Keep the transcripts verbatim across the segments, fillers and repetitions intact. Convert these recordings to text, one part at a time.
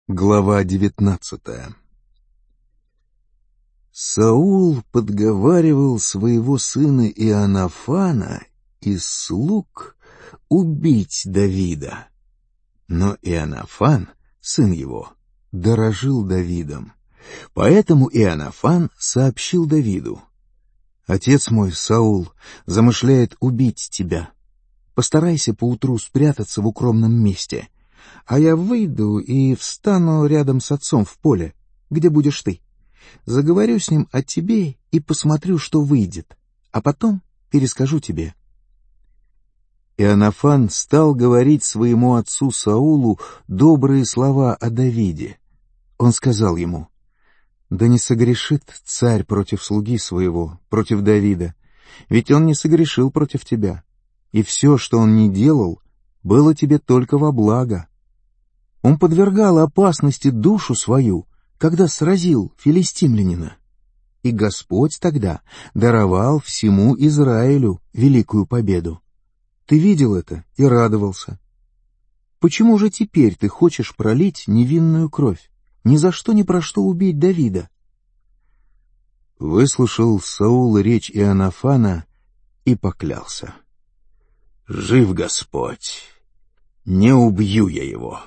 Глава девятнадцатая. Саул подговаривал своего сына Иоаннафана из слуг убить Давида. Но Иоаннафан, сын его, дорожил Давидом. Поэтому Иоаннафан сообщил Давиду: «Отец мой, Саул, замышляет убить тебя. Постарайся поутру спрятаться в укромном месте, а я выйду и встану рядом с отцом в поле, где будешь ты. Заговорю с ним о тебе и посмотрю, что выйдет, а потом перескажу тебе». Иоаннафан стал говорить своему отцу Саулу добрые слова о Давиде. Он сказал ему: «Да не согрешит царь против слуги своего, против Давида, ведь он не согрешил против тебя, и все, что он не делал, было тебе только во благо. Он подвергал опасности душу свою, когда сразил филистимлянина. И Господь тогда даровал всему Израилю великую победу. Ты видел это и радовался. Почему же теперь ты хочешь пролить невинную кровь, ни за что ни про что убить Давида?» Выслушал Саул речь Иоаннафана и поклялся: «Жив Господь, не убью я его».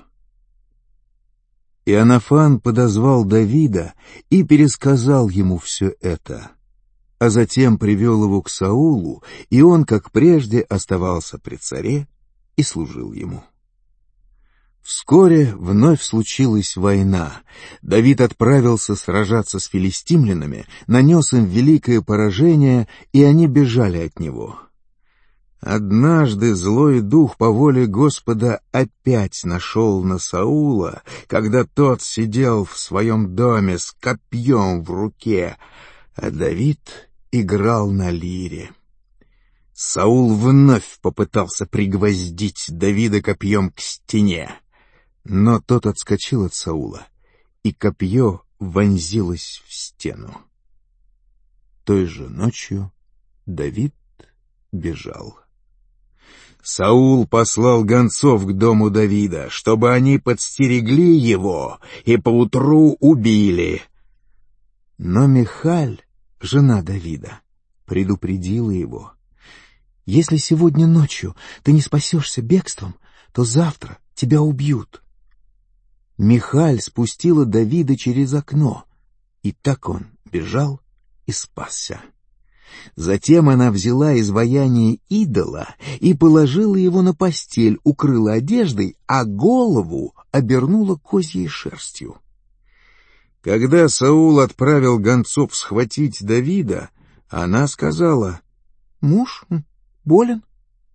Иоаннафан подозвал Давида и пересказал ему все это, а затем привел его к Саулу, и он, как прежде, оставался при царе и служил ему. Вскоре вновь случилась война. Давид отправился сражаться с филистимлянами, нанес им великое поражение, и они бежали от него. Однажды злой дух по воле Господа опять нашел на Саула, когда тот сидел в своем доме с копьем в руке, а Давид играл на лире. Саул вновь попытался пригвоздить Давида копьем к стене, но тот отскочил от Саула, и копье вонзилось в стену. Той же ночью Давид бежал. Саул послал гонцов к дому Давида, чтобы они подстерегли его и поутру убили. Но Михаль, жена Давида, предупредила его: «Если сегодня ночью ты не спасешься бегством, то завтра тебя убьют». Михаль спустила Давида через окно, и так он бежал и спасся. Затем она взяла изваяние идола и положила его на постель, укрыла одеждой, а голову обернула козьей шерстью. Когда Саул отправил гонцов схватить Давида, она сказала: «Муж болен».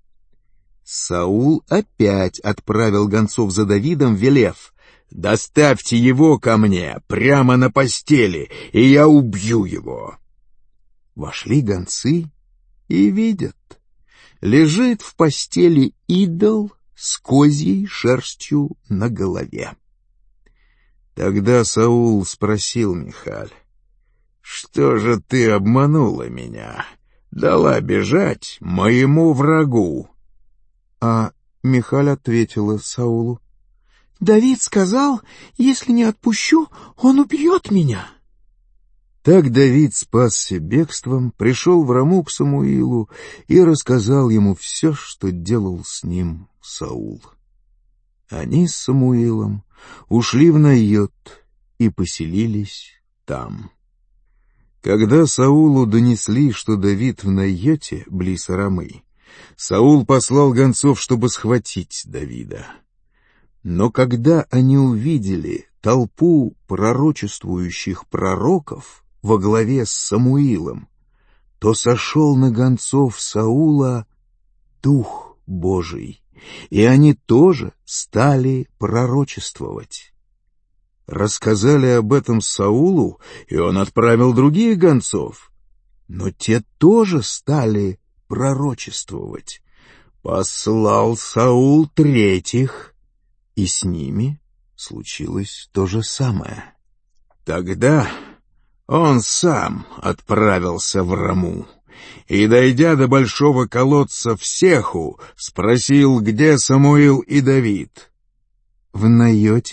Саул опять отправил гонцов за Давидом, велев: «Доставьте его ко мне прямо на постели, и я убью его». Вошли гонцы и видят: лежит в постели идол с козьей шерстью на голове. Тогда Саул спросил Михаль: «Что же ты обманула меня, дала бежать моему врагу?» А Михаль ответила Саулу: «Давид сказал, если не отпущу, он убьет меня». Так Давид спасся бегством, пришел в Раму к Самуилу и рассказал ему все, что делал с ним Саул. Они с Самуилом ушли в Найот и поселились там. Когда Саулу донесли, что Давид в Найоте, близ Рамы, Саул послал гонцов, чтобы схватить Давида. Но когда они увидели толпу пророчествующих пророков во главе с Самуилом, то сошел на гонцов Саула Дух Божий, и они тоже стали пророчествовать. Рассказали об этом Саулу, и он отправил других гонцов, но те тоже стали пророчествовать. Послал Саул третьих, и с ними случилось то же самое. Тогда он сам отправился в Раму и, дойдя до большого колодца в Сеху, спросил, где Самуил и Давид. «В Найоте,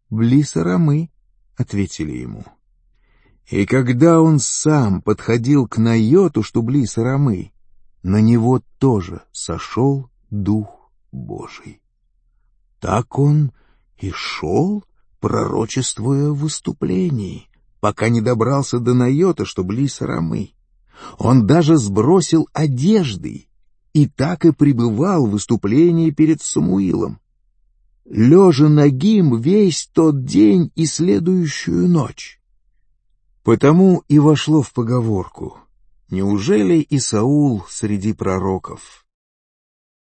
близ Рамы, — ответили ему. И когда он сам подходил к Найоту, что близ Рамы, на него тоже сошел Дух Божий. Так он и шел, пророчествуя в выступлении, пока не добрался до Найота, что близ Рамы. Он даже сбросил одежды и так и пребывал в выступлении перед Самуилом, лежа нагим весь тот день и следующую ночь. Потому и вошло в поговорку: неужели и Саул среди пророков?